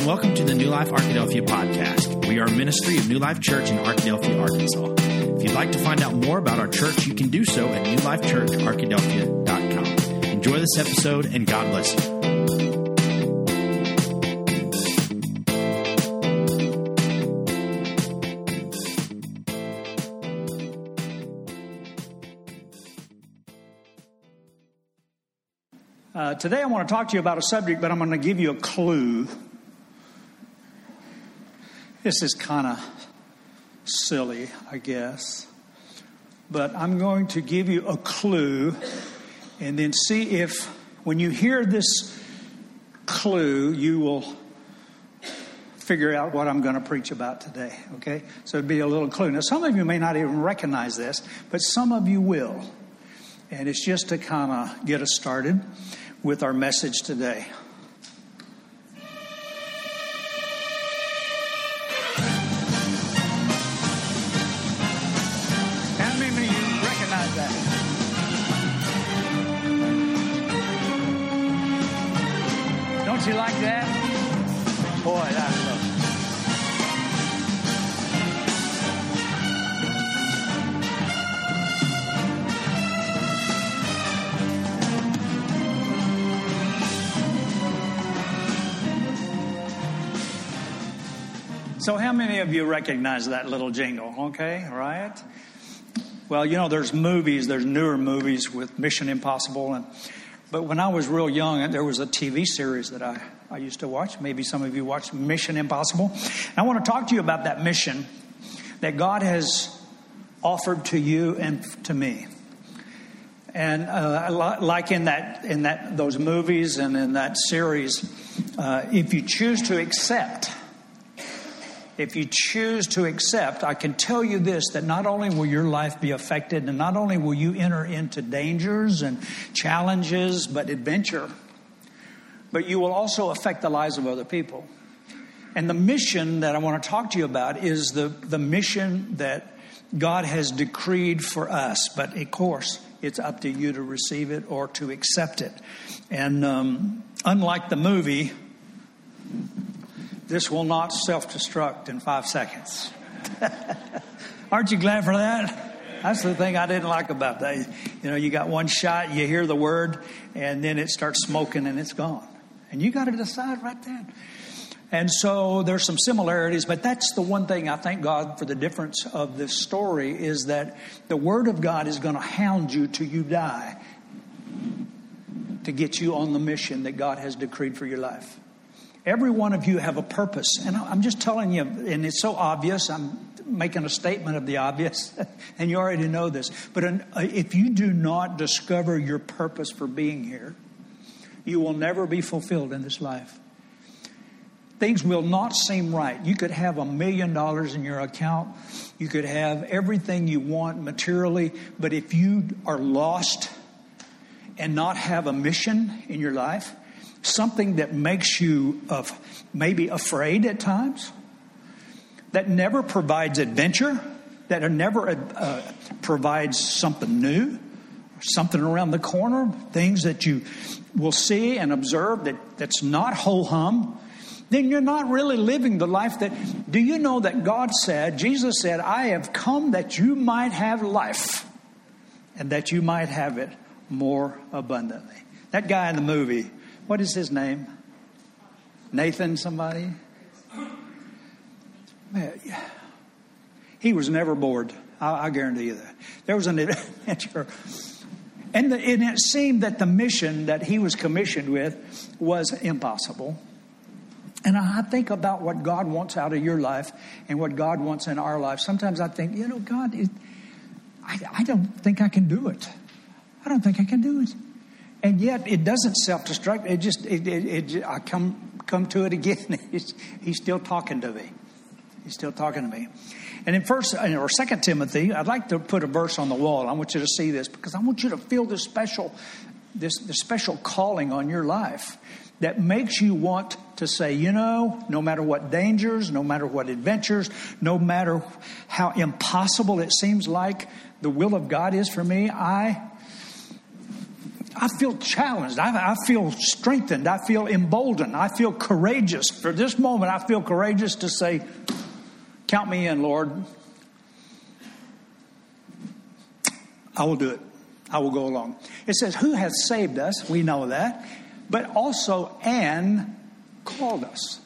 and welcome to the New Life Arkadelphia podcast. We are a ministry of New Life Church in Arkadelphia, Arkansas. If you'd like to find out more about our church, you can do so at newlifechurcharkadelphia.com. Enjoy this episode, and God bless you. Today I want to talk to you about a subject, but I'm going to give you a clue. This is kind of silly, I guess. But I'm going to give you a clue and then see if when you hear this clue, you will figure out what I'm going to preach about today. Okay? So it'd be a little clue. Now, some of you may not even recognize this, but some of you will. And it's just to kind of get us started with our message today. How many of you recognize that? Don't you like that? Boy, that's lovely. So how many of you recognize that little jingle? Okay, right? Well, you know, there's newer movies with Mission Impossible. But when I was real young, there was a TV series that I used to watch. Maybe some of you watched Mission Impossible. And I want to talk to you about that mission that God has offered to you and to me. And like in those movies and in that series, if you choose to accept, I can tell you this, that not only will your life be affected and not only will you enter into dangers and challenges, but adventure, but you will also affect the lives of other people. And the mission that I want to talk to you about is the mission that God has decreed for us. But of course, it's up to you to receive it or to accept it. And unlike the movie, this will not self-destruct in 5 seconds. Aren't you glad for that? That's the thing I didn't like about that. You know, you got one shot, you hear the word, and then it starts smoking and it's gone. And you got to decide right then. And so there's some similarities, but that's the one thing I thank God for the difference of this story is that the Word of God is going to hound you till you die to get you on the mission that God has decreed for your life. Every one of you have a purpose. And I'm just telling you, and it's so obvious, I'm making a statement of the obvious, and you already know this. But if you do not discover your purpose for being here, you will never be fulfilled in this life. Things will not seem right. You could have $1 million in your account. You could have everything you want materially. But if you are lost and not have a mission in your life, something that makes you maybe afraid at times, that never provides adventure, that never provides something new, something around the corner, things that you will see and observe that's not ho-hum, then you're not really living the life that... Do you know that Jesus said, I have come that you might have life and that you might have it more abundantly. That guy in the movie... What is his name? Nathan somebody? He was never bored. I guarantee you that. There was an adventure. And it seemed that the mission that he was commissioned with was impossible. And I think about what God wants out of your life and what God wants in our life. Sometimes I think, God, I don't think I can do it. I don't think I can do it. And yet it doesn't self-destruct. I come to it again. He's still talking to me. He's still talking to me. And in 2 Timothy, I'd like to put a verse on the wall. I want you to see this because I want you to feel this special calling on your life that makes you want to say, no matter what dangers, no matter what adventures, no matter how impossible it seems like the will of God is for me, I feel challenged. I feel strengthened. I feel emboldened. I feel courageous. For this moment, I feel courageous to say, count me in, Lord. I will do it. I will go along. It says, who hath saved us? We know that. But also, and called us.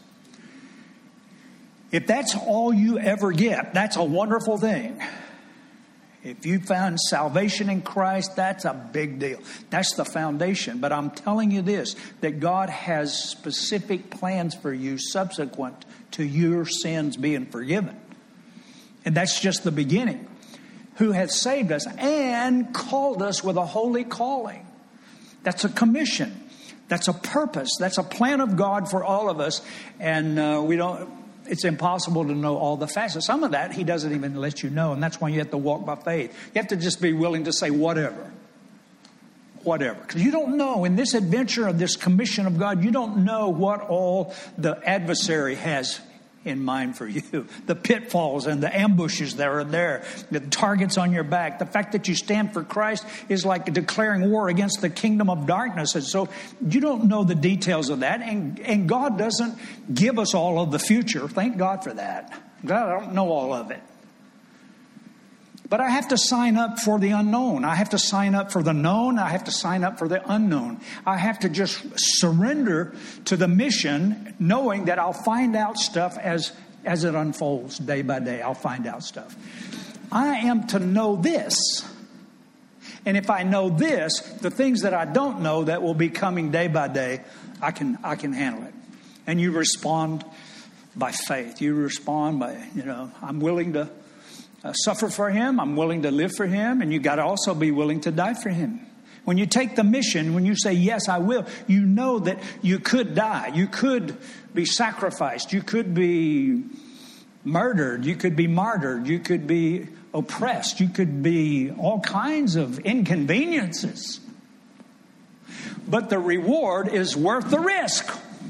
If that's all you ever get, that's a wonderful thing. If you found salvation in Christ, that's a big deal. That's the foundation. But I'm telling you this, that God has specific plans for you subsequent to your sins being forgiven. And that's just the beginning. Who hath saved us and called us with a holy calling. That's a commission. That's a purpose. That's a plan of God for all of us. And it's impossible to know all the facets. Some of that He doesn't even let you know. And that's why you have to walk by faith. You have to just be willing to say whatever. Whatever. Because you don't know, in this adventure of this commission of God, you don't know what all the adversary has in mind for you. The pitfalls and the ambushes that are there, the targets on your back. The fact that you stand for Christ is like declaring war against the kingdom of darkness. And so you don't know the details of that. And God doesn't give us all of the future. Thank God for that. God, I don't know all of it. But I have to sign up for the unknown. I have to sign up for the known. I have to sign up for the unknown. I have to just surrender to the mission, knowing that I'll find out stuff as it unfolds day by day. I'll find out stuff. I am to know this. And if I know this, the things that I don't know that will be coming day by day, I can handle it. And you respond by faith. You respond by, I'm willing to suffer for Him. I'm willing to live for Him. And you got to also be willing to die for Him. When you take the mission, when you say, yes, I will, you know that you could die. You could be sacrificed. You could be murdered. You could be martyred. You could be oppressed. You could be all kinds of inconveniences. But the reward is worth the risk.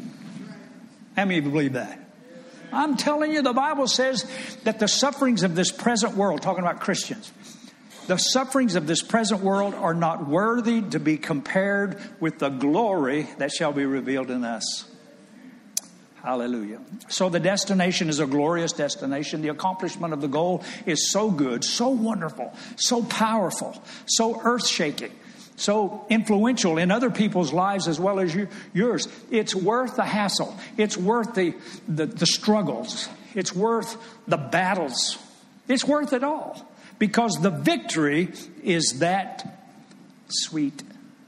How many of you believe that? I'm telling you, the Bible says that the sufferings of this present world, talking about Christians, the sufferings of this present world are not worthy to be compared with the glory that shall be revealed in us. Hallelujah. So the destination is a glorious destination. The accomplishment of the goal is so good, so wonderful, so powerful, so earth-shaking, so influential in other people's lives as well as yours. It's worth the hassle. It's worth the struggles. It's worth the battles. It's worth it all. Because the victory is that sweet.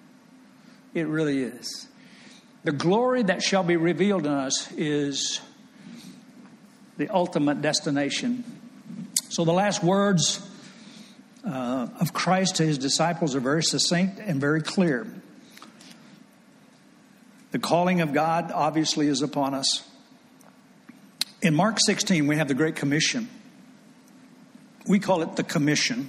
It really is. The glory that shall be revealed in us is the ultimate destination. So the last words of Christ to His disciples are very succinct and very clear. The calling of God obviously is upon us. In Mark 16, we have the Great Commission. We call it the Commission.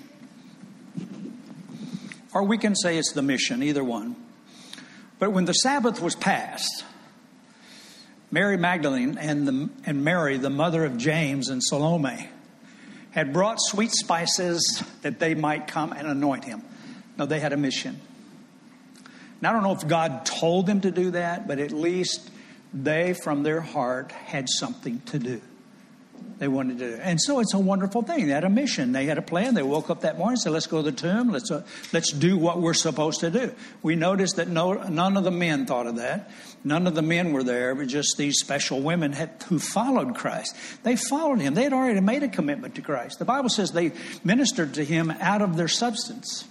Or we can say it's the mission, either one. But when the Sabbath was passed, Mary Magdalene and Mary, the mother of James and Salome, had brought sweet spices that they might come and anoint Him. No, they had a mission. Now, I don't know if God told them to do that, but at least they, from their heart, had something to do. They wanted to do it. And so it's a wonderful thing. They had a mission. They had a plan. They woke up that morning and said, let's go to the tomb. Let's do what we're supposed to do. We noticed that none of the men thought of that. None of the men were there, but just these special women who followed Christ. They followed Him. They had already made a commitment to Christ. The Bible says they ministered to Him out of their substance.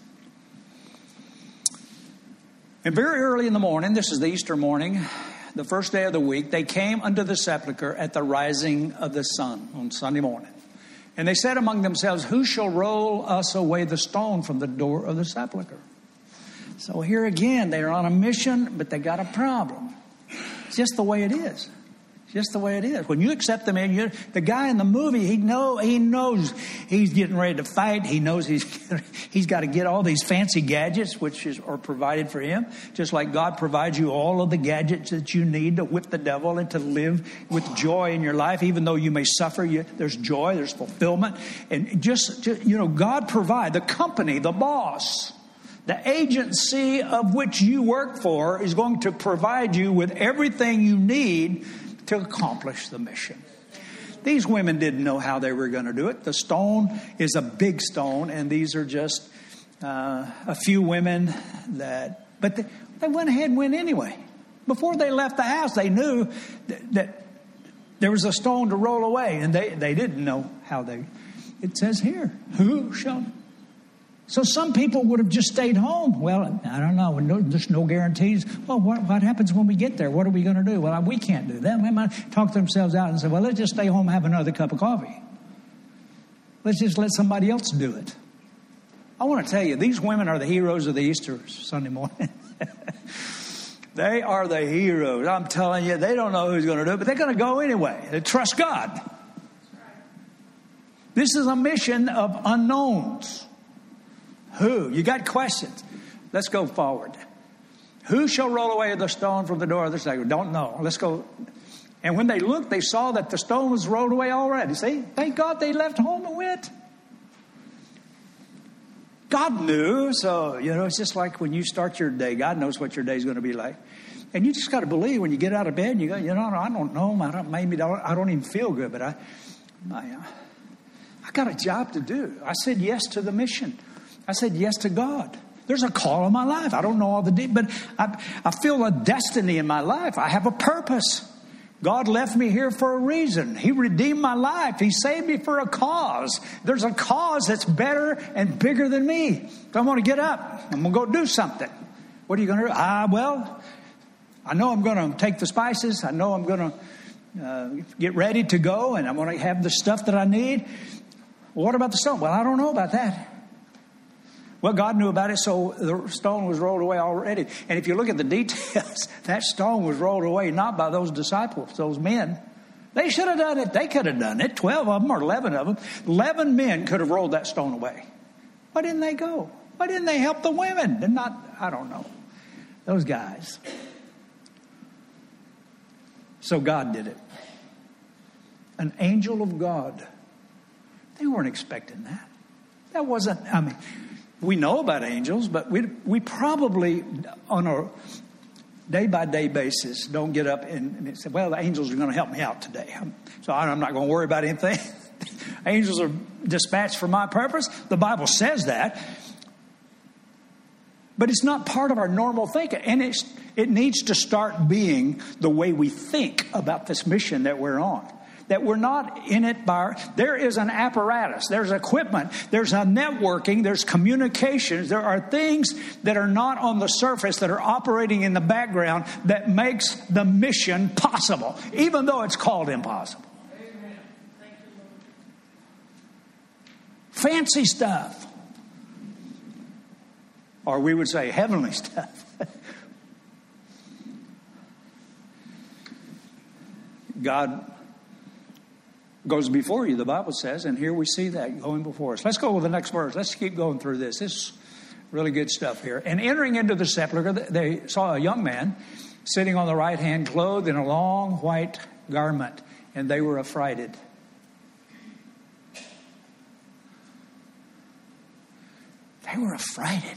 And very early in the morning, this is the Easter morning, the first day of the week, they came unto the sepulchre at the rising of the sun on Sunday morning. And they said among themselves, who shall roll us away the stone from the door of the sepulchre? So here again, they're on a mission, but they got a problem. It's just the way it is. Just the way it is. When you accept the man, the guy in the movie, he knows he's getting ready to fight. He knows he's got to get all these fancy gadgets, which are provided for him. Just like God provides you all of the gadgets that you need to whip the devil and to live with joy in your life. Even though you may suffer, there's joy, there's fulfillment. And just God provide the company, the boss, The agency of which you work for is going to provide you with everything you need to accomplish the mission. These women didn't know how they were going to do it. The stone is a big stone, and these are just a few women but they went ahead and went anyway. Before they left the house, they knew that there was a stone to roll away, and they didn't know how it says here, who shall... So some people would have just stayed home. Well, I don't know. There's no guarantees. Well, what happens when we get there? What are we going to do? Well, we can't do that. They might talk themselves out and say, well, let's just stay home and have another cup of coffee. Let's just let somebody else do it. I want to tell you, these women are the heroes of the Easter Sunday morning. They are the heroes. I'm telling you, they don't know who's going to do it, but they're going to go anyway. They trust God. This is a mission of unknowns. Who? You got questions. Let's go forward. Who shall roll away the stone from the door of the synagogue? Don't know. Let's go. And when they looked, they saw that the stone was rolled away already. See? Thank God they left home and went. God knew. So, it's just like when you start your day. God knows what your day is going to be like. And you just got to believe when you get out of bed, you go, I don't know. I don't even feel good, but I got a job to do. I said yes to the mission. I said yes to God. There's a call in my life. I don't know all the details, but I feel a destiny in my life. I have a purpose. God left me here for a reason. He redeemed my life. He saved me for a cause. There's a cause that's better and bigger than me. So I'm going to get up. I'm going to go do something. What are you going to do? Well, I know I'm going to take the spices. I know I'm going to get ready to go, and I'm going to have the stuff that I need. Well, what about the stone? Well, I don't know about that. Well, God knew about it, so the stone was rolled away already. And if you look at the details, that stone was rolled away not by those disciples, those men. They should have done it. They could have done it. 12 of them or 11 of them. 11 men could have rolled that stone away. Why didn't they go? Why didn't they help the women? They're not, I don't know. Those guys. So God did it. An angel of God. They weren't expecting that. That wasn't, we know about angels, but we probably, on a day-by-day basis, don't get up and say, well, the angels are going to help me out today. So I'm not going to worry about anything. Angels are dispatched for my purpose. The Bible says that. But it's not part of our normal thinking. And it needs to start being the way we think about this mission that we're on. That we're not in it there is an apparatus, there's equipment, there's a networking, there's communications. There are things that are not on the surface that are operating in the background that makes the mission possible, even though it's called impossible. Amen. Thank you, Lord. Fancy stuff. Or we would say heavenly stuff. God goes before you, the Bible says, and here we see that going before us. Let's go with the next verse. Let's keep going through this. This is really good stuff here. And entering into the sepulchre, they saw a young man sitting on the right hand, clothed in a long white garment, and they were affrighted. They were affrighted.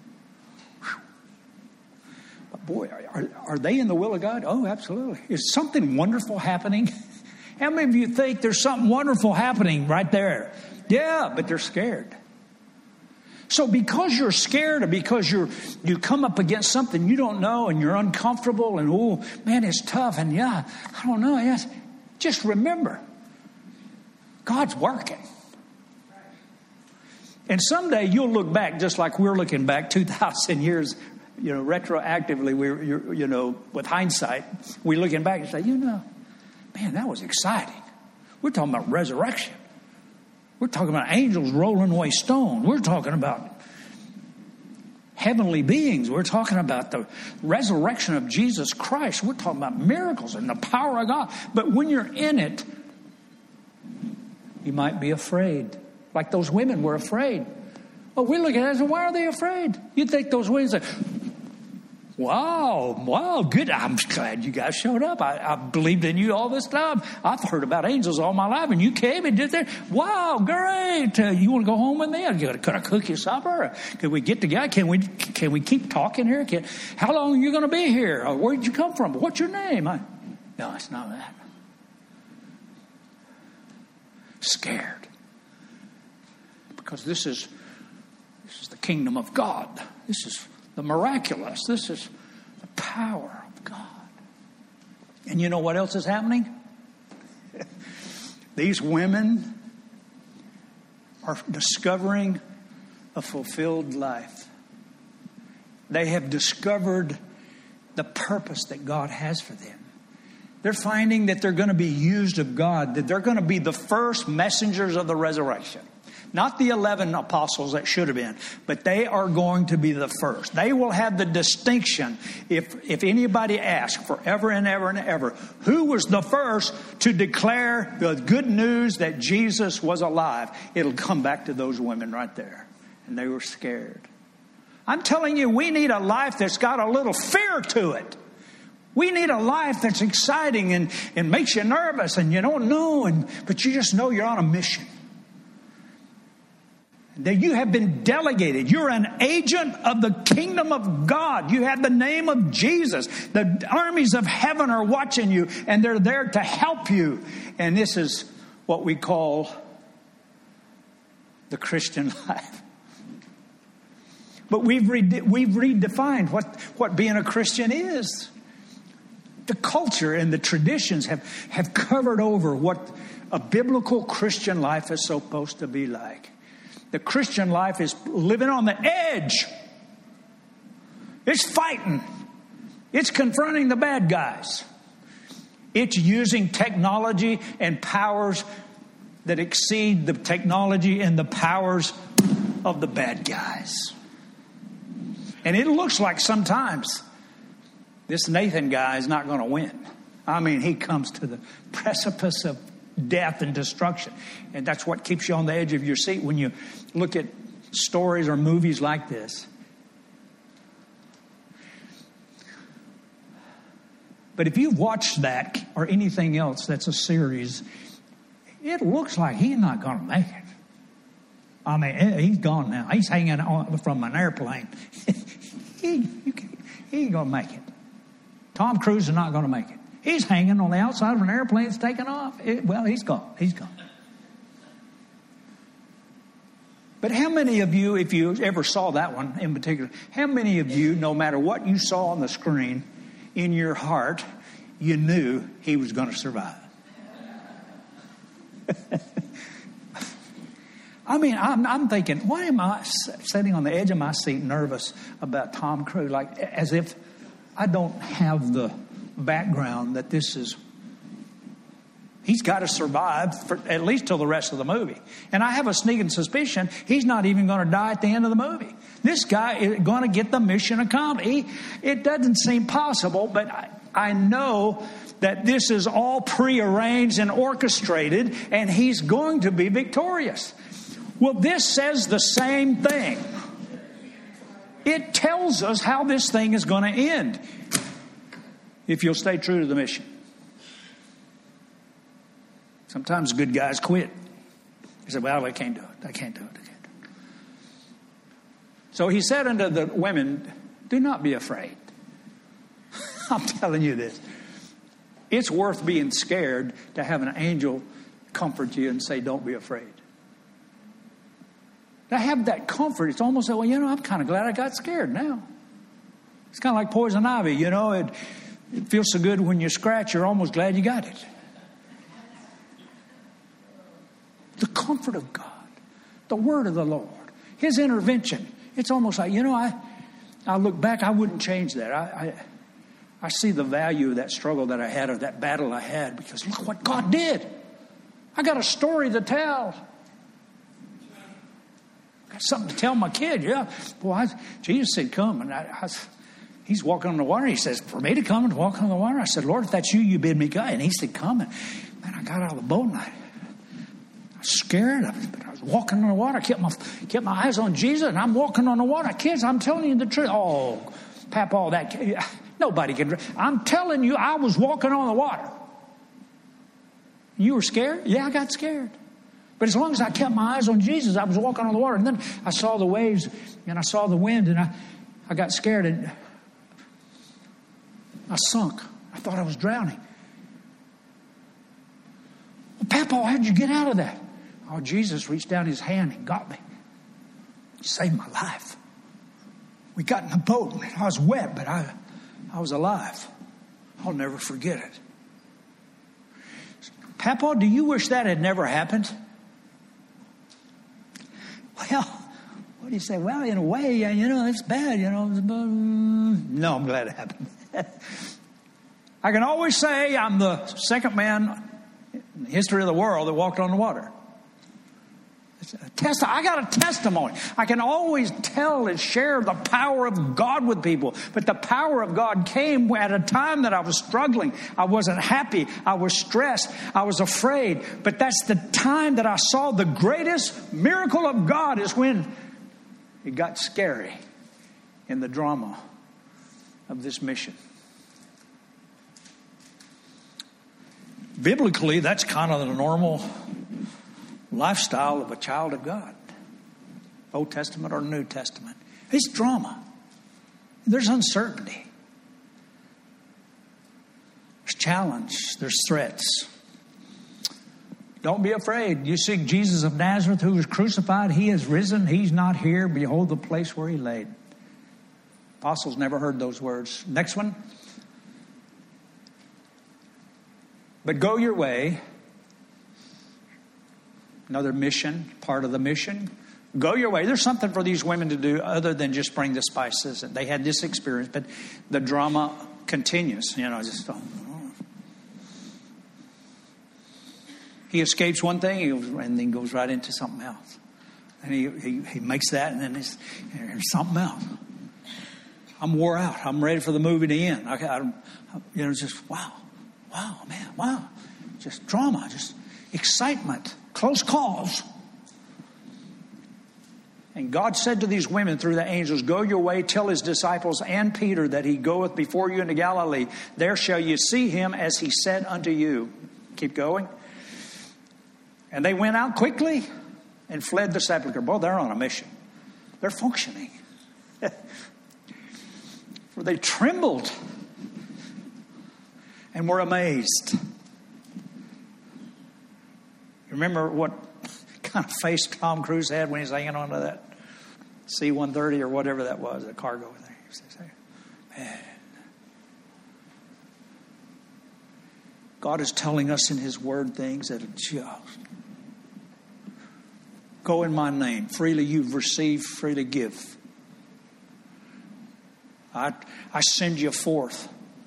But boy, are they in the will of God? Oh, absolutely. Is something wonderful happening? How many of you think there's something wonderful happening right there? Yeah, but they're scared. So because you're scared or because you come up against something you don't know and you're uncomfortable and, oh, man, it's tough. And, yeah, I don't know. Yes, just remember, God's working. And someday you'll look back just like we're looking back 2,000 years, retroactively, with hindsight, we're looking back and say, man, that was exciting. We're talking about resurrection. We're talking about angels rolling away stone. We're talking about heavenly beings. We're talking about the resurrection of Jesus Christ. We're talking about miracles and the power of God. But when you're in it, you might be afraid. Like those women were afraid. Well, we look at it and say, why are they afraid? You'd think those women say, Wow, good. I'm glad you guys showed up. I believed in you all this time. I've heard about angels all my life, and you came and did that. Wow, great. You want to go home with me? Could I cook you supper? Could we get together? Can we keep talking here? How long are you going to be here? Where did you come from? What's your name? No, it's not that. Scared. Because this is the kingdom of God. This is the miraculous. This is the power of God. And you know what else is happening? These women are discovering a fulfilled life. They have discovered the purpose that God has for them. They're finding that they're going to be used of God, that they're going to be the first messengers of the resurrection. Not the 11 apostles that should have been, but they are going to be the first. They will have the distinction, if anybody asks forever and ever and ever, who was the first to declare the good news that Jesus was alive? It'll come back to those women right there. And they were scared. I'm telling you, we need a life that's got a little fear to it. We need a life that's exciting and makes you nervous and you don't know, but you just know you're on a mission. That you have been delegated. You're an agent of the kingdom of God. You have the name of Jesus. The armies of heaven are watching you, and they're there to help you. And this is what we call the Christian life. But we've redefined what being a Christian is. The culture and the traditions have covered over what a biblical Christian life is supposed to be like. The Christian life is living on the edge. It's fighting. It's confronting the bad guys. It's using technology and powers that exceed the technology and the powers of the bad guys. And it looks like sometimes this Nathan guy is not going to win. I mean, he comes to the precipice of death and destruction. And that's what keeps you on the edge of your seat when you look at stories or movies like this. But if you've watched that or anything else that's a series, it looks like he's not going to make it. I mean, he's gone now. He's hanging on from an airplane. he ain't going to make it. Tom Cruise is not going to make it. He's hanging on the outside of an airplane that's taking off. He's gone. He's gone. But how many of you, if you ever saw that one in particular, how many of you, no matter what you saw on the screen, in your heart, you knew he was going to survive? I mean, I'm thinking, why am I sitting on the edge of my seat nervous about Tom Cruise? Like, as if I don't have the background that this is. He's got to survive for at least till the rest of the movie. And I have a sneaking suspicion he's not even going to die at the end of the movie. This guy is going to get the mission accomplished. It doesn't seem possible, but I know that this is all prearranged and orchestrated, and he's going to be victorious. Well, this says the same thing. It tells us how this thing is going to end if you'll stay true to the mission. Sometimes good guys quit. He said, well, I can't do it. I can't do it. So he said unto the women, do not be afraid. I'm telling you this. It's worth being scared to have an angel comfort you and say, don't be afraid. To have that comfort, it's almost like, well, I'm kind of glad I got scared now. It's kind of like poison ivy, It feels so good when you scratch, you're almost glad you got it. The comfort of God, the word of the Lord, his intervention. It's almost like, I look back, I wouldn't change that. I see the value of that struggle that I had, or that battle I had, because look what God did. I got a story to tell. I got something to tell my kid. Yeah. Boy, Jesus said, come. And he's walking on the water. He says, for me to come and walk on the water? I said, Lord, if that's you bid me go. And he said, come. And man, I got out of the boat and I was scared. But I was walking on the water. I kept my eyes on Jesus, and I'm walking on the water. Kids, I'm telling you the truth. Oh, Papa, nobody can. I'm telling you, I was walking on the water. You were scared? Yeah, I got scared. But as long as I kept my eyes on Jesus, I was walking on the water. And then I saw the waves and I saw the wind and I got scared and I sunk. I thought I was drowning. Well, Papa, how'd you get out of that? Oh, Jesus reached down his hand and got me. He saved my life. We got in the boat and I was wet, but I was alive. I'll never forget it. Papa, do you wish that had never happened? Well, what do you say? Well, in a way, it's bad, No, I'm glad it happened. I can always say I'm the second man in the history of the world that walked on the water. I got a testimony. I can always tell and share the power of God with people. But the power of God came at a time that I was struggling. I wasn't happy. I was stressed. I was afraid. But that's the time that I saw the greatest miracle of God is when it got scary in the drama of this mission. Biblically, that's kind of the normal lifestyle of a child of God. Old Testament or New Testament. It's drama. There's uncertainty. There's challenge. There's threats. Don't be afraid. You see Jesus of Nazareth who was crucified. He is risen. He's not here. Behold the place where he laid. Apostles never heard those words. Next one. But go your way. Another mission, part of the mission. Go your way. There's something for these women to do other than just bring the spices. And they had this experience, but the drama continues. He escapes one thing and then goes right into something else. And he makes that and then there's something else. I'm wore out. I'm ready for the movie to end. Just wow, man, wow. Just drama, just excitement. Close calls. And God said to these women through the angels, go your way, tell his disciples and Peter that he goeth before you into Galilee. There shall you see him as he said unto you. Keep going. And they went out quickly and fled the sepulchre. Boy, they're on a mission. They're functioning. For they trembled and were amazed. Remember what kind of face Tom Cruise had when he was hanging on to that C-130 or whatever that was, the cargo thing. Man. God is telling us in his word things that are just. Go in my name. Freely you've received, freely give. I send you forth.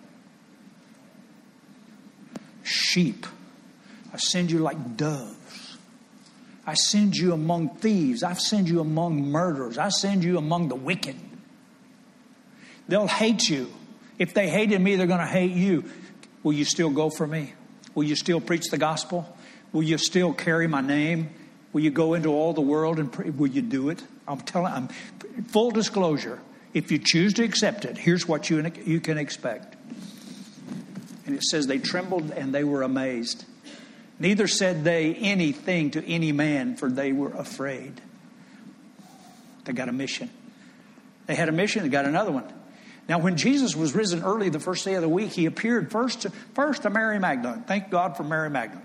Sheep. I send you like doves. I send you among thieves. I send you among murderers. I send you among the wicked. They'll hate you. If they hated me, they're going to hate you. Will you still go for me? Will you still preach the gospel? Will you still carry my name? Will you go into all the world and pray? Will you do it? I'm full disclosure. If you choose to accept it, here's what you can expect. And it says they trembled and they were amazed. Neither said they anything to any man, for they were afraid. They got a mission. They had a mission, they got another one. Now, when Jesus was risen early the first day of the week, he appeared first to Mary Magdalene. Thank God for Mary Magdalene.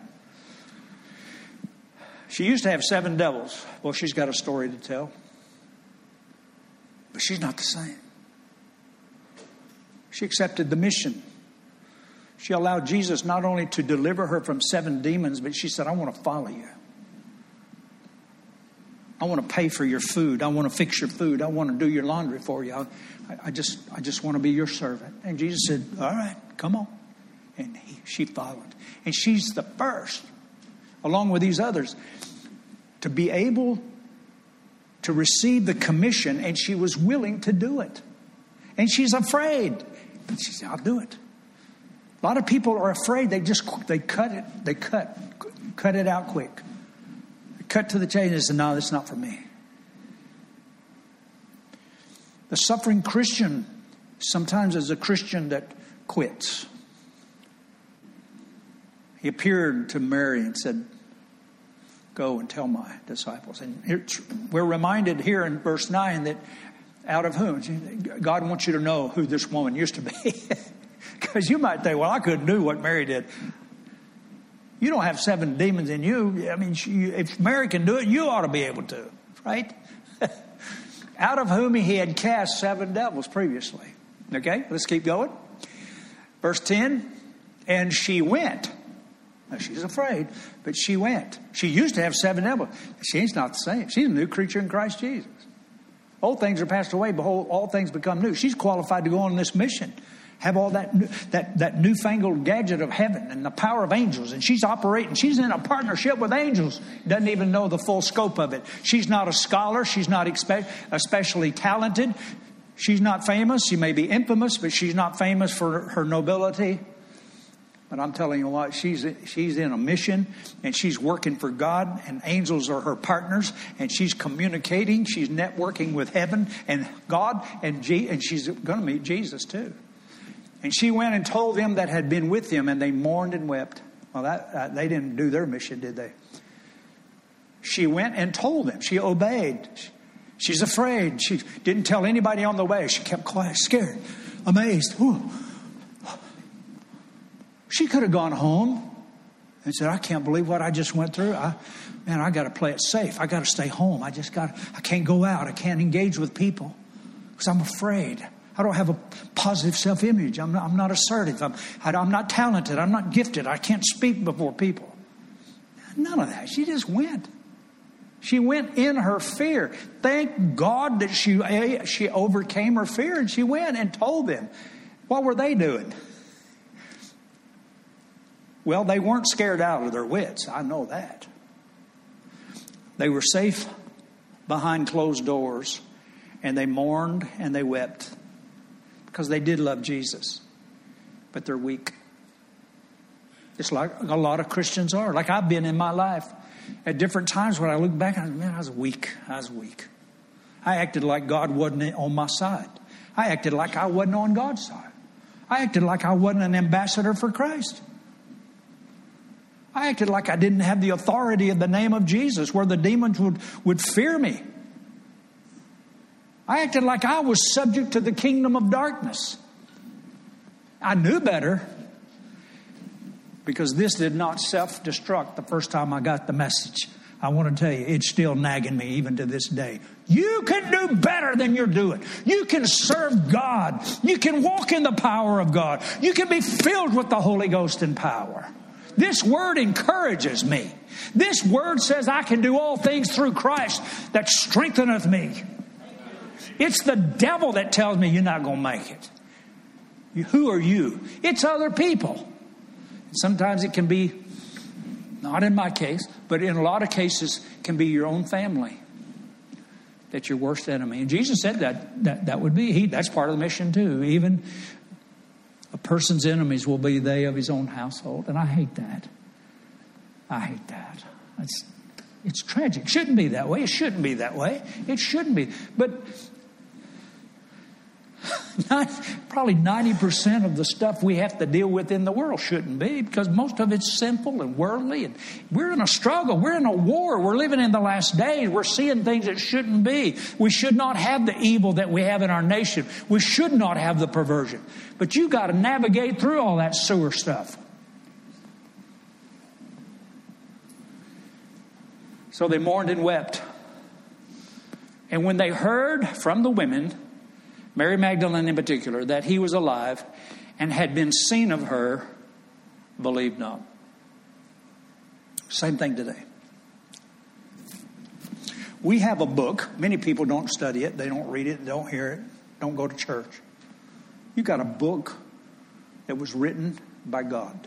She used to have 7 devils. Well, she's got a story to tell. But she's not the same. She accepted the mission. She allowed Jesus not only to deliver her from 7 demons, but she said, I want to follow you. I want to pay for your food. I want to fix your food. I want to do your laundry for you. I just want to be your servant. And Jesus said, all right, come on. And she followed. And she's the first, along with these others, to be able to receive the commission. And she was willing to do it. And she's afraid. But she said, I'll do it. A lot of people are afraid. They cut it out quick. They cut to the chase and say, no, that's not for me. The suffering Christian Sometimes as a Christian that quits. He appeared to Mary and said, go and tell my disciples. And we're reminded here in verse 9 that out of whom? God wants you to know who this woman used to be. Because you might think, well, I couldn't do what Mary did. You don't have 7 demons in you. I mean, if Mary can do it, you ought to be able to, right? Out of whom he had cast 7 devils previously. Okay, let's keep going. Verse 10, and she went. Now, she's afraid, but she went. She used to have 7 devils. She's not the same. She's a new creature in Christ Jesus. Old things are passed away. Behold, all things become new. She's qualified to go on this mission. Have all that newfangled gadget of heaven and the power of angels. And she's operating. She's in a partnership with angels. Doesn't even know the full scope of it. She's not a scholar. She's not especially talented. She's not famous. She may be infamous, but she's not famous for her nobility. But I'm telling you what, she's in a mission, and she's working for God, and angels are her partners, and she's communicating. She's networking with heaven and God, and she's going to meet Jesus too. And she went and told them that had been with him, and they mourned and wept. Well, they didn't do their mission, did they? She went and told them. She obeyed. She's afraid. She didn't tell anybody on the way. She kept quiet, scared, amazed. Ooh. She could have gone home and said, I can't believe what I just went through. I got to play it safe. I got to stay home. I can't go out. I can't engage with people because I'm afraid. I don't have a positive self-image. I'm not assertive. I'm not talented. I'm not gifted. I can't speak before people. None of that. She just went. She went in her fear. Thank God that she overcame her fear, and she went and told them. What were they doing? Well, they weren't scared out of their wits. I know that. They were safe behind closed doors, and they mourned and they wept because they did love Jesus, but they're weak. It's like a lot of Christians are, like I've been in my life. At different times when I look back, I was weak. I acted like God wasn't on my side. I acted like I wasn't on God's side. I acted like I wasn't an ambassador for Christ. I acted like I didn't have the authority of the name of Jesus, where the demons would fear me. I acted like I was subject to the kingdom of darkness. I knew better, because this did not self-destruct the first time I got the message. I want to tell you, it's still nagging me even to this day. You can do better than you're doing. You can serve God. You can walk in the power of God. You can be filled with the Holy Ghost and power. This word encourages me. This word says I can do all things through Christ that strengtheneth me. It's the devil that tells me you're not going to make it. Who are you? It's other people. Sometimes it can be, not in my case, but in a lot of cases, can be your own family that's your worst enemy. And Jesus said that would be, that's part of the mission too. Even a person's enemies will be they of his own household. And I hate that. It's tragic. It shouldn't be that way. It shouldn't be that way. It shouldn't be. But probably 90% of the stuff we have to deal with in the world shouldn't be, because most of it's sinful and worldly, and we're in a struggle. We're in a war. We're living in the last days. We're seeing things that shouldn't be. We should not have the evil that we have in our nation. We should not have the perversion. But you got to navigate through all that sewer stuff. So they mourned and wept. And when they heard from the women, Mary Magdalene in particular, that he was alive and had been seen of her, believed not. Same thing today. We have a book. Many people don't study it. They don't read it. Don't hear it. Don't go to church. You got a book that was written by God.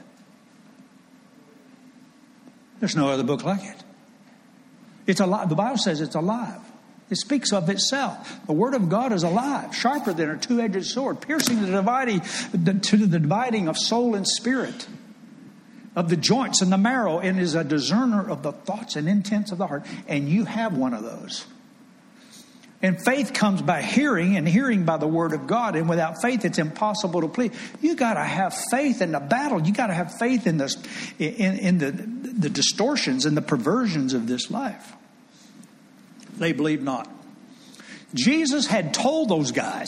There's no other book like it. It's alive. The Bible says it's alive. It speaks of itself. The Word of God is alive, sharper than a two-edged sword, piercing to the dividing of soul and spirit, of the joints and the marrow, and is a discerner of the thoughts and intents of the heart. And you have one of those. And faith comes by hearing, and hearing by the word of God. And without faith, it's impossible to please. You got to have faith in the battle. You got to have faith in this, in the distortions and the perversions of this life. They believe not. Jesus had told those guys,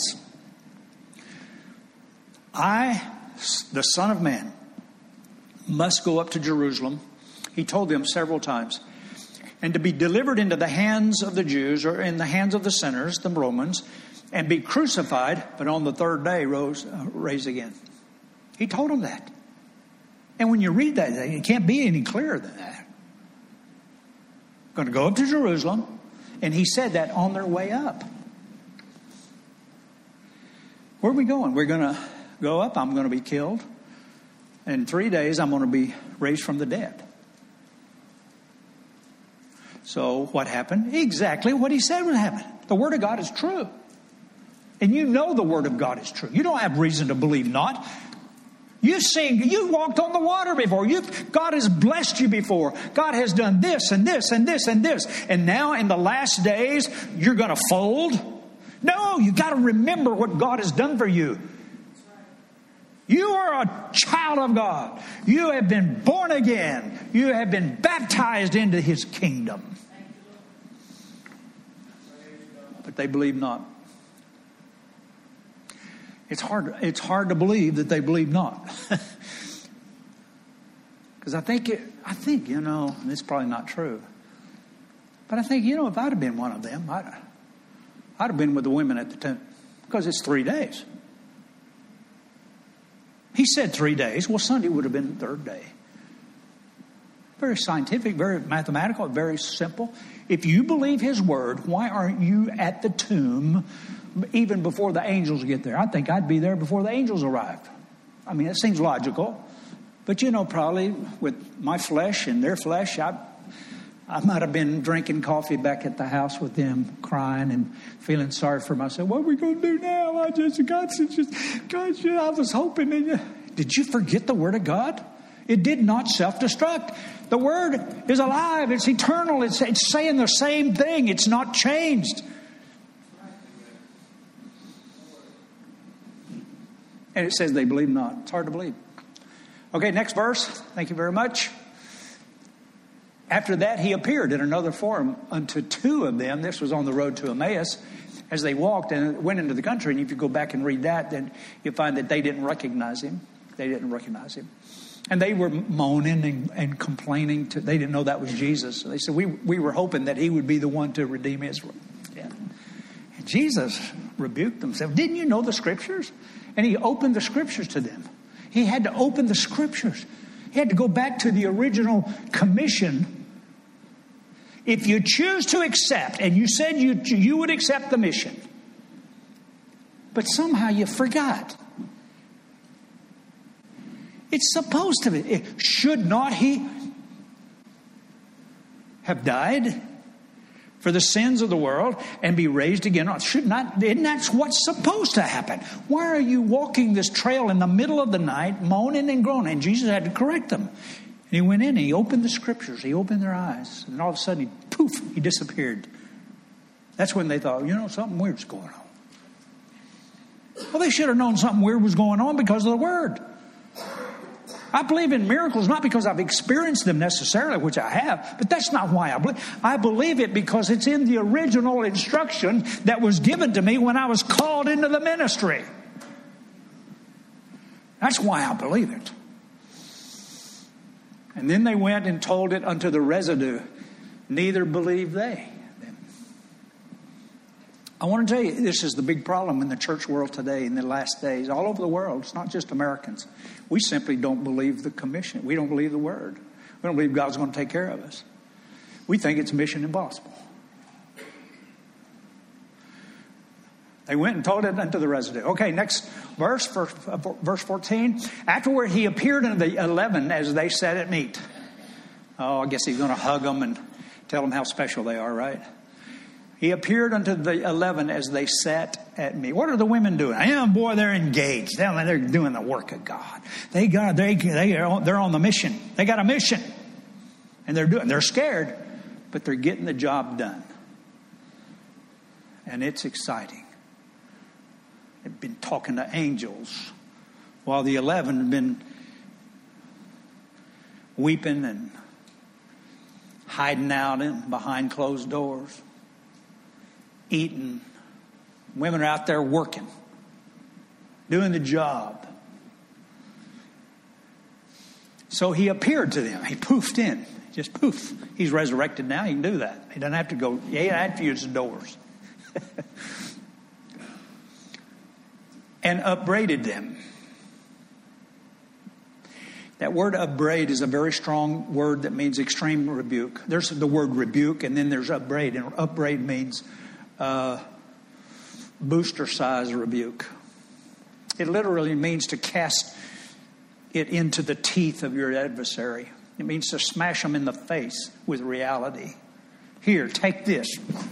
I, the Son of Man, must go up to Jerusalem. He told them several times. And to be delivered into the hands of the Jews, or in the hands of the sinners, the Romans, and be crucified, but on the third day raised again. He told them that. And when you read that, it can't be any clearer than that. Going to go up to Jerusalem, and he said that on their way up. Where are we going? We're going to go up. I'm going to be killed. In 3 days, I'm going to be raised from the dead. So what happened? Exactly what he said would happen. The Word of God is true. And you know the Word of God is true. You don't have reason to believe not. You walked on the water before. God has blessed you before. God has done this and this and this and this. And now in the last days, you're going to fold? No, you got to remember what God has done for you. You are a child of God. You have been born again. You have been baptized into His kingdom. But they believe not. It's hard to believe that they believe not. Because I think, and it's probably not true. But I think, if I'd have been one of them, I'd have been with the women at the tomb. Because it's 3 days. He said 3 days. Well, Sunday would have been the third day. Very scientific, very mathematical, very simple. If you believe His word, why aren't you at the tomb even before the angels get there? I think I'd be there before the angels arrived. I mean, it seems logical. But, probably with my flesh and their flesh, I might have been drinking coffee back at the house with them, crying and feeling sorry for myself. What are we going to do now? I was hoping. Did you forget the Word of God? It did not self-destruct. The Word is alive. It's eternal. It's saying the same thing. It's not changed. And it says they believe not. It's hard to believe. Okay, next verse. Thank you very much. After that, He appeared in another form unto two of them. This was on the road to Emmaus. As they walked and went into the country, and if you go back and read that, then you'll find that they didn't recognize Him. They didn't recognize Him. And they were moaning and complaining. They didn't know that was Jesus. So they said, we were hoping that He would be the one to redeem Israel. Yeah. And Jesus rebuked them. Said, didn't you know the Scriptures? And He opened the Scriptures to them. He had to open the Scriptures. He had to go back to the original commission. If you choose to accept, and you said you would accept the mission, but somehow you forgot. It's supposed to be. Should not He have died for the sins of the world and be raised again? Should not? Isn't that what's supposed to happen? Why are you walking this trail in the middle of the night, moaning and groaning? And Jesus had to correct them. And He went in and He opened the Scriptures. He opened their eyes. And all of a sudden, He disappeared. That's when they thought, something weird's going on. Well, they should have known something weird was going on because of the Word. I believe in miracles not because I've experienced them necessarily, which I have, but that's not why I believe. I believe it because it's in the original instruction that was given to me when I was called into the ministry. That's why I believe it. And then they went and told it unto the residue. Neither believed they. I want to tell you, this is the big problem in the church world today, in the last days, all over the world. It's not just Americans. We simply don't believe the commission. We don't believe the Word. We don't believe God's going to take care of us. We think it's mission impossible. They went and told it unto the residue. Okay, next verse, verse 14. Afterward, He appeared unto the 11 as they sat at meat. Oh, I guess He's going to hug them and tell them how special they are, right? He appeared unto the 11 as they sat at meat. What are the women doing? Boy, they're engaged. They're doing the work of God. They're on the mission. They got a mission, and they're scared, but they're getting the job done. and it's exciting. They've been talking to angels, while the 11 have been weeping and hiding out behind closed doors, eating. Women are out there working, doing the job. So he appeared to them. He poofed in. Just poof. He's resurrected now. He can do that. He doesn't have to go. He doesn't have to use the doors. And upbraided them. That word upbraid is a very strong word that means extreme rebuke. There's the word rebuke, and then there's upbraid. And upbraid means booster size rebuke. It literally means to cast it into the teeth of your adversary. It means to smash them in the face with reality. Here, take this.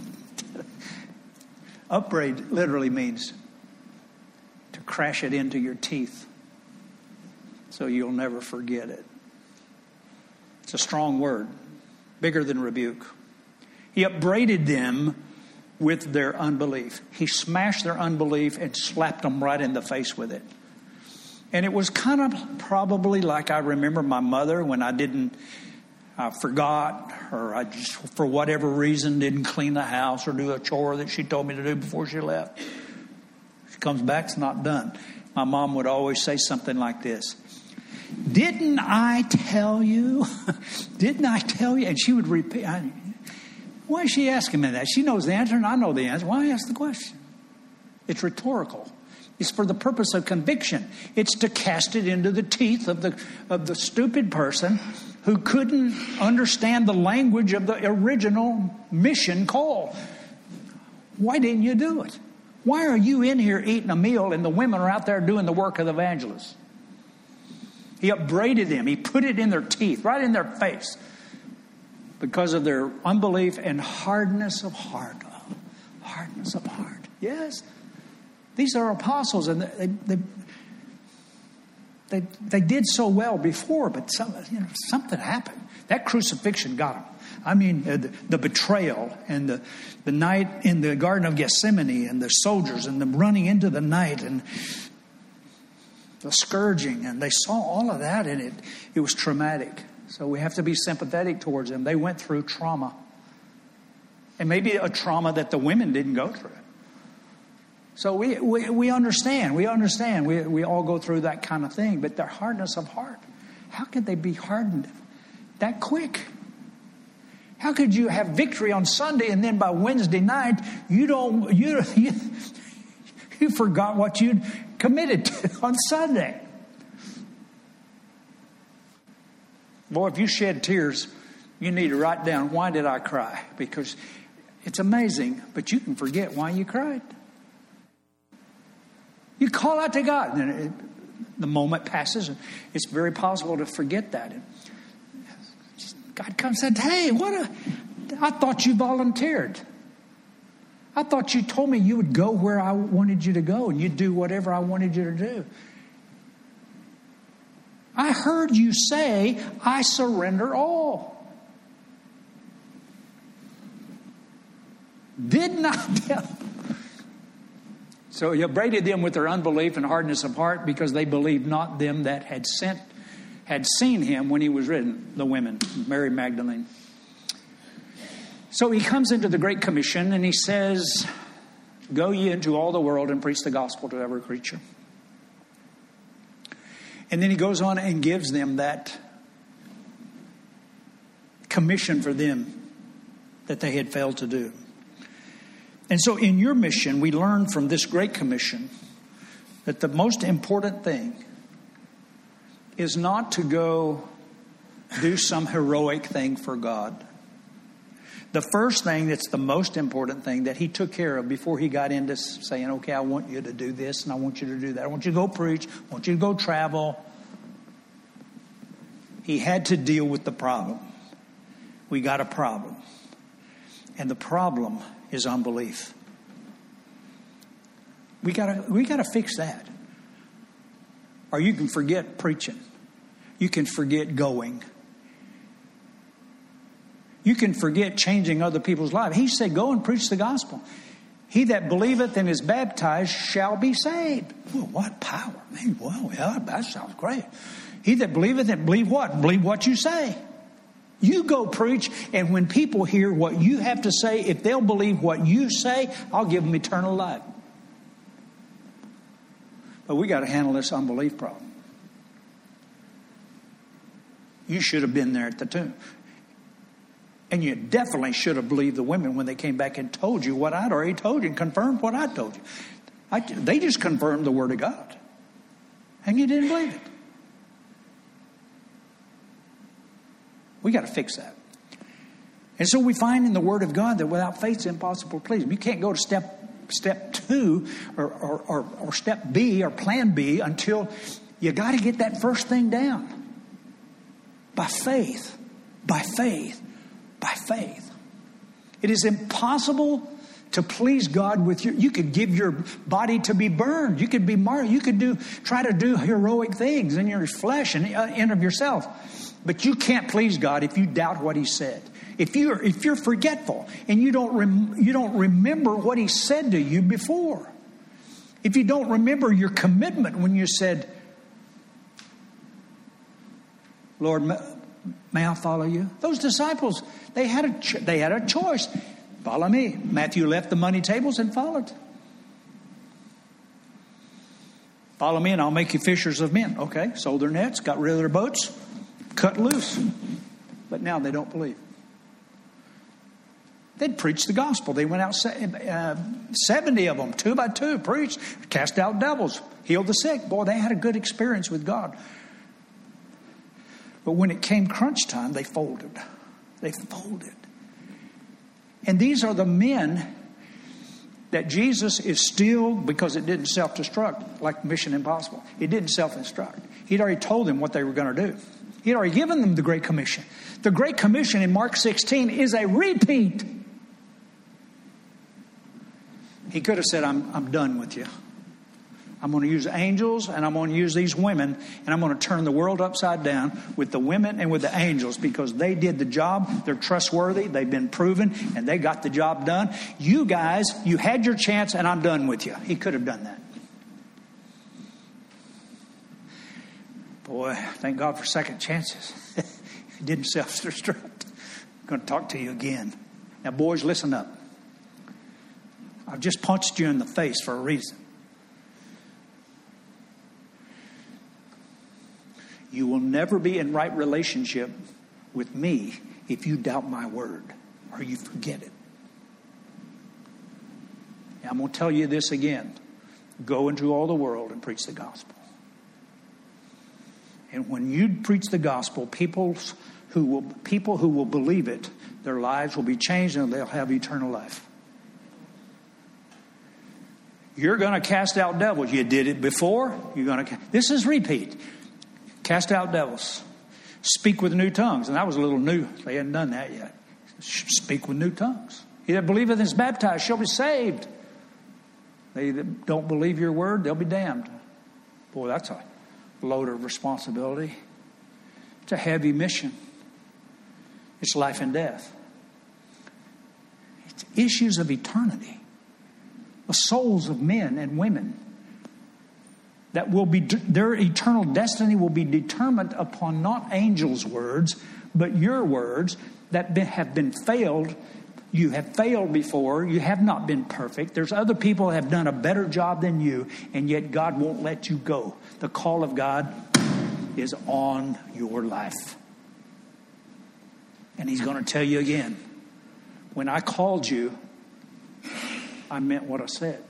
Upbraid literally means to crash it into your teeth so you'll never forget it. It's a strong word, bigger than rebuke. He upbraided them with their unbelief. He smashed their unbelief and slapped them right in the face with it. And it was kind of probably like I remember my mother when I forgot, or I just, for whatever reason, didn't clean the house or do a chore that she told me to do before she left. She comes back, it's not done. My mom would always say something like this. Didn't I tell you? Didn't I tell you? And she would repeat. Why is she asking me that? She knows the answer and I know the answer. Why ask the question? It's rhetorical. It's for the purpose of conviction. It's to cast it into the teeth of the stupid person who couldn't understand the language of the original mission call. Why didn't you do it? Why are you in here eating a meal and the women are out there doing the work of the evangelists? He upbraided them. He put it in their teeth, right in their face, because of their unbelief and hardness of heart. Oh, hardness of heart. Yes. These are apostles, and they did so well before, but something happened. That crucifixion got them. I mean, the betrayal and the night in the Garden of Gethsemane and the soldiers and them running into the night and the scourging, and they saw all of that, and it was traumatic. So we have to be sympathetic towards them. They went through trauma, and maybe a trauma that the women didn't go through. So we understand. We understand. We all go through that kind of thing. But their hardness of heart, how could they be hardened that quick? How could you have victory on Sunday and then by Wednesday night you forgot what you'd committed to on Sunday? Boy, if you shed tears, you need to write down, why did I cry? Because it's amazing, but you can forget why you cried. You call out to God, and then the moment passes, and it's very possible to forget that. And God comes and said, hey, I thought you volunteered. I thought you told me you would go where I wanted you to go, and you'd do whatever I wanted you to do. I heard you say, I surrender all. Didn't I tell? So he upbraided them with their unbelief and hardness of heart because they believed not them that had seen him when he was risen, the women, Mary Magdalene. So he comes into the Great Commission and he says, go ye into all the world and preach the gospel to every creature. And then he goes on and gives them that commission for them that they had failed to do. And so in your mission, we learn from this Great Commission that the most important thing is not to go do some heroic thing for God. The first thing that's the most important thing that he took care of before he got into saying, okay, I want you to do this and I want you to do that. I want you to go preach. I want you to go travel. He had to deal with the problem. We got a problem. And the problem is unbelief. We gotta fix that. Or you can forget preaching. You can forget going. You can forget changing other people's lives. He said, go and preach the gospel. He that believeth and is baptized shall be saved. Well, what power? Man, well, yeah, that sounds great. He that believeth and believe what? Believe what you say. You go preach, and when people hear what you have to say, if they'll believe what you say, I'll give them eternal life. But we got to handle this unbelief problem. You should have been there at the tomb. And you definitely should have believed the women when they came back and told you what I'd already told you and confirmed what I told you. They just confirmed the Word of God. And you didn't believe it. We got to fix that. And so we find in the Word of God that without faith it's impossible to please Him. You can't go to step 2 or step B or plan B until you got to get that first thing down. By faith. By faith. By faith. It is impossible to please God with you could give your body to be burned. You could be martyred. You could try to do heroic things in your flesh and in of yourself. But you can't please God if you doubt what He said. If you're forgetful and you don't remember what He said to you before. If you don't remember your commitment when you said, Lord, may I follow you? Those disciples, they had a choice. Follow me. Matthew left the money tables and followed. Follow me and I'll make you fishers of men. Okay, sold their nets, got rid of their boats, cut loose. But now they don't believe. They'd preached the gospel. They went out, 70 of them, 2 by 2, preached, cast out devils, healed the sick. Boy, they had a good experience with God. But when it came crunch time, they folded. They folded. And these are the men that Jesus is still, because it didn't self-destruct, like Mission Impossible. It didn't self-destruct. He'd already told them what they were going to do. He'd already given them the Great Commission. The Great Commission in Mark 16 is a repeat. He could have said, I'm done with you. I'm going to use angels and I'm going to use these women and I'm going to turn the world upside down with the women and with the angels because they did the job. They're trustworthy. They've been proven and they got the job done. You guys, you had your chance and I'm done with you. He could have done that. Boy, thank God for second chances. It didn't self-destruct. I'm going to talk to you again. Now, boys, listen up. I've just punched you in the face for a reason. You will never be in right relationship with me if you doubt my word or you forget it. Now, I'm going to tell you this again. Go into all the world and preach the gospel. And when you preach the gospel, people who will believe it, their lives will be changed and they'll have eternal life. You're going to cast out devils. You did it before. This is repeat. Cast out devils. Speak with new tongues. And that was a little new. They hadn't done that yet. Speak with new tongues. He that believeth and is baptized shall be saved. They that don't believe your word, they'll be damned. Boy, that's a load of responsibility. It's a heavy mission. It's life and death. It's issues of eternity. The souls of men and women that will be, their eternal destiny will be determined upon not angels' words, but your words that have been failed. You have failed before. You have not been perfect. There's other people that have done a better job than you, and yet God won't let you go. The call of God is on your life. And He's going to tell you again, when I called you, I meant what I said.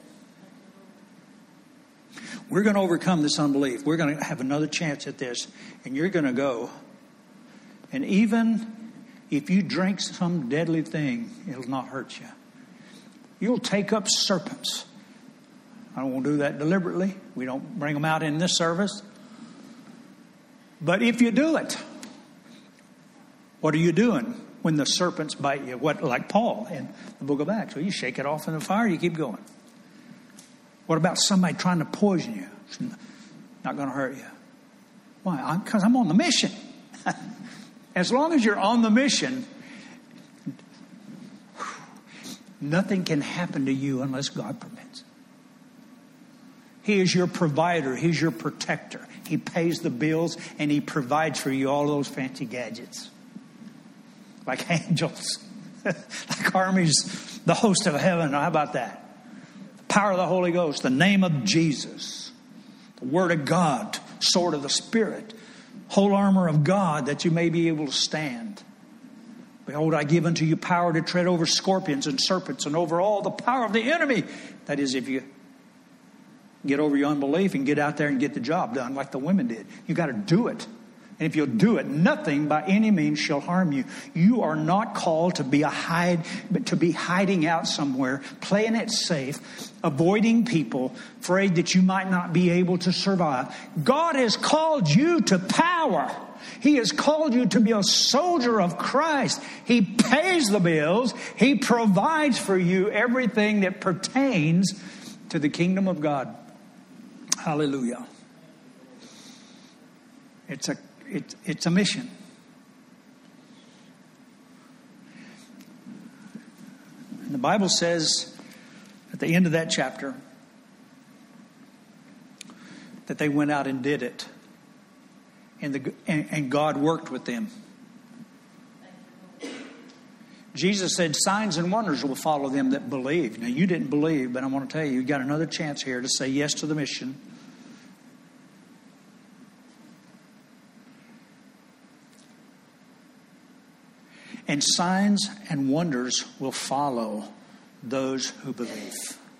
We're going to overcome this unbelief. We're going to have another chance at this. And you're going to go. And even if you drink some deadly thing, it'll not hurt you. You'll take up serpents. I won't do that deliberately. We don't bring them out in this service. But if you do it, what are you doing when the serpents bite you? What, like Paul in the book of Acts. Well, you shake it off in the fire, you keep going. What about somebody trying to poison you? It's not going to hurt you. Why? Because I'm on the mission. As long as you're on the mission, Nothing can happen to you unless God permits. He is your provider. He's your protector. He pays the bills and He provides for you all those fancy gadgets. Like angels, like armies, the host of heaven. How about that? The power of the Holy Ghost, the name of Jesus, the Word of God, sword of the Spirit, whole armor of God, that you may be able to stand. Behold, I give unto you power to tread over scorpions and serpents and over all the power of the enemy. That is, if you get over your unbelief and get out there and get the job done like the women did. You got to do it. And if you'll do it, nothing by any means shall harm you. You are not called to be hiding out somewhere, playing it safe, avoiding people, afraid that you might not be able to survive. God has called you to power. He has called you to be a soldier of Christ. He pays the bills. He provides for you everything that pertains to the kingdom of God. Hallelujah. It's a mission. And the Bible says at the end of that chapter that they went out and did it. And God worked with them. Jesus said signs and wonders will follow them that believe. Now, you didn't believe, but I want to tell you, you got another chance here to say yes to the mission. And signs and wonders will follow those who believe.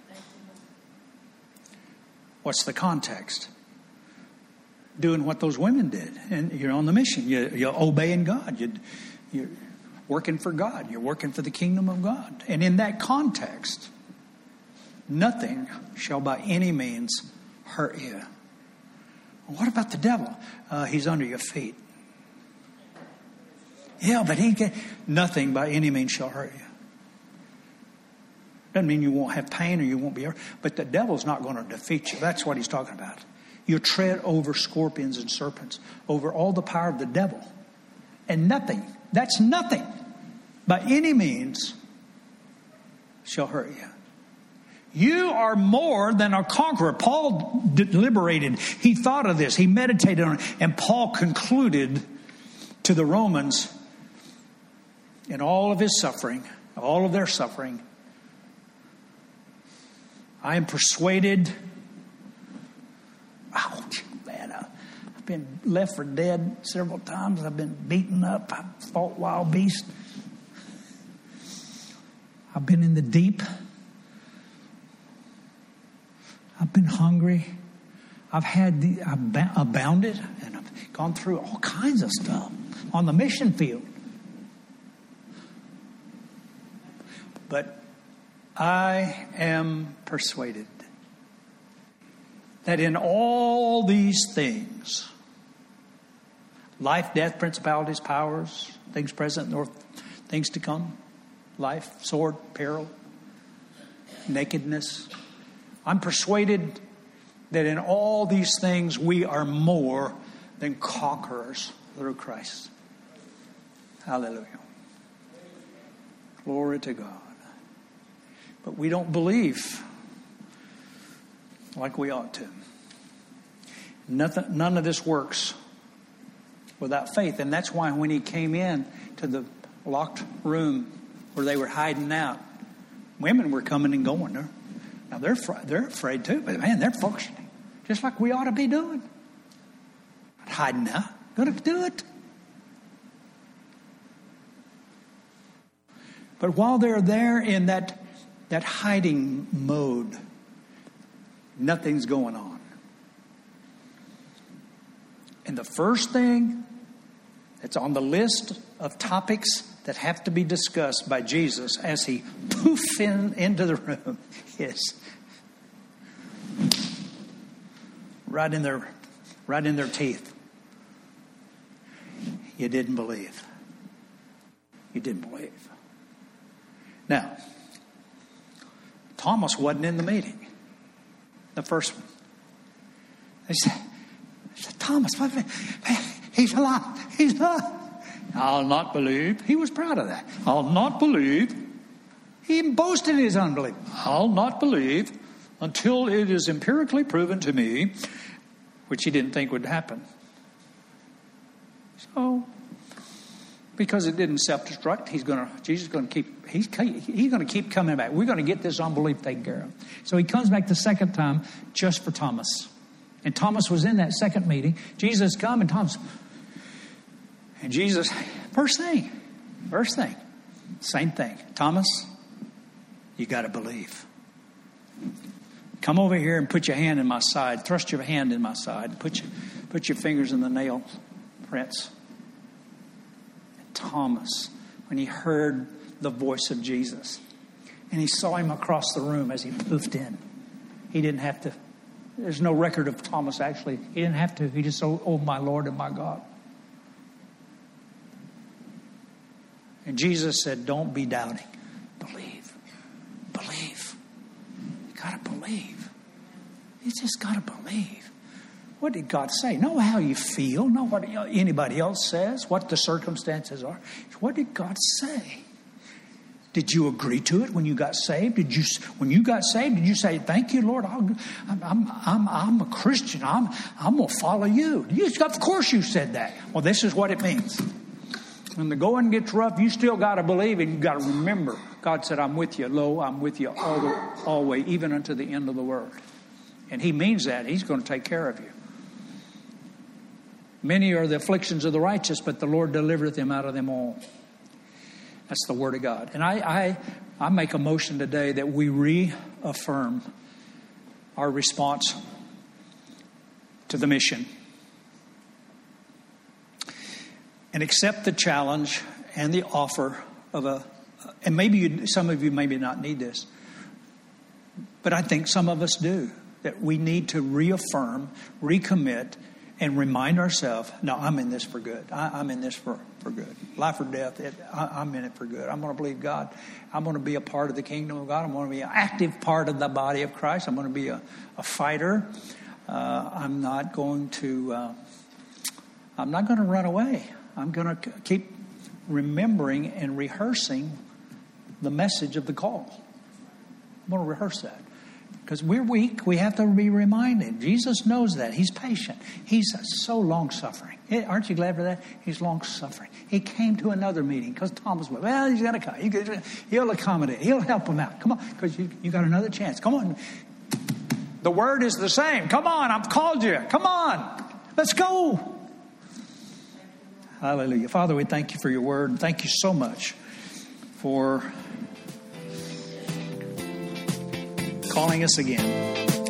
What's the context? Doing what those women did. And you're on the mission. You're obeying God. You're working for God. You're working for the kingdom of God. And in that context, nothing shall by any means hurt you. What about the devil? He's under your feet. Yeah, but nothing by any means shall hurt you. Doesn't mean you won't have pain or you won't be hurt. But the devil's not going to defeat you. That's what he's talking about. You tread over scorpions and serpents, over all the power of the devil. And nothing, that's nothing, by any means shall hurt you. You are more than a conqueror. Paul deliberated. He thought of this. He meditated on it. And Paul concluded to the Romans, in all of his suffering, all of their suffering, I am persuaded. Ouch, man, I've been left for dead several times. I've been beaten up. I've fought wild beasts. I've been in the deep. I've been hungry. I've abounded, and I've gone through all kinds of stuff on the mission field. But I am persuaded that in all these things, life, death, principalities, powers, things present nor things to come, life, sword, peril, nakedness, I'm persuaded that in all these things we are more than conquerors through Christ. Hallelujah. Glory to God. But we don't believe like we ought to. None of this works without faith. And that's why when he came in to the locked room where they were hiding out, women were coming and going there. Now they're afraid too, but man, they're functioning just like we ought to be doing. Not hiding out. Going to do it. But while they're there in that hiding mode, nothing's going on. And the first thing that's on the list of topics that have to be discussed by Jesus as he poofed into the room is right in their teeth. You didn't believe. You didn't believe. Now, Thomas wasn't in the meeting. The first one. They said, Thomas, he's alive. He's alive. I'll not believe. He was proud of that. I'll not believe He boasted in his unbelief. I'll not believe until it is empirically proven to me, which he didn't think would happen. So, because it didn't self-destruct, Jesus is going to keep coming back. We're going to get this unbelief taken care of. So he comes back the second time just for Thomas. And Thomas was in that second meeting. Jesus come and Thomas. And Jesus, first thing, same thing. Thomas, you got to believe. Come over here and put your hand in my side. Thrust your hand in my side. Put your fingers in the nail prints. And Thomas, when he heard the voice of Jesus, and he saw him across the room as he poofed in, he didn't have to. There's no record of Thomas actually. He didn't have to. He just said, oh, my Lord and my God. And Jesus said, don't be doubting. Believe. Believe. You got to believe. You just got to believe. What did God say? Know how you feel. Know what anybody else says. What the circumstances are. What did God say? Did you agree to it when you got saved? When you got saved, did you say, thank you, Lord, I'm a Christian. I'm going to follow you. Of course you said that. Well, this is what it means. When the going gets rough, you still got to believe, and you got to remember. God said, I'm with you. Lo, I'm with you always, even unto the end of the world. And he means that. He's going to take care of you. Many are the afflictions of the righteous, but the Lord delivereth them out of them all. That's the word of God. And I make a motion today that we reaffirm our response to the mission. And accept the challenge and the offer of and maybe some of you maybe not need this, but I think some of us do, that we need to reaffirm, recommit, and remind ourselves, no, I'm in this for good. I'm in this for good. Life or death, I'm in it for good. I'm going to believe God. I'm going to be a part of the kingdom of God. I'm going to be an active part of the body of Christ. I'm going to be a fighter. I'm not going to run away. I'm going to keep remembering and rehearsing the message of the call. I'm going to rehearse that. Because we're weak, we have to be reminded. Jesus knows that. He's patient. He's so long-suffering. Aren't you glad for that? He's long-suffering. He came to another meeting because Thomas went, well, he's going to come. He'll accommodate. He'll help him out. Come on, because you got another chance. Come on. The word is the same. Come on, I've called you. Come on. Let's go. Hallelujah. Father, we thank you for your word. And thank you so much for calling us again.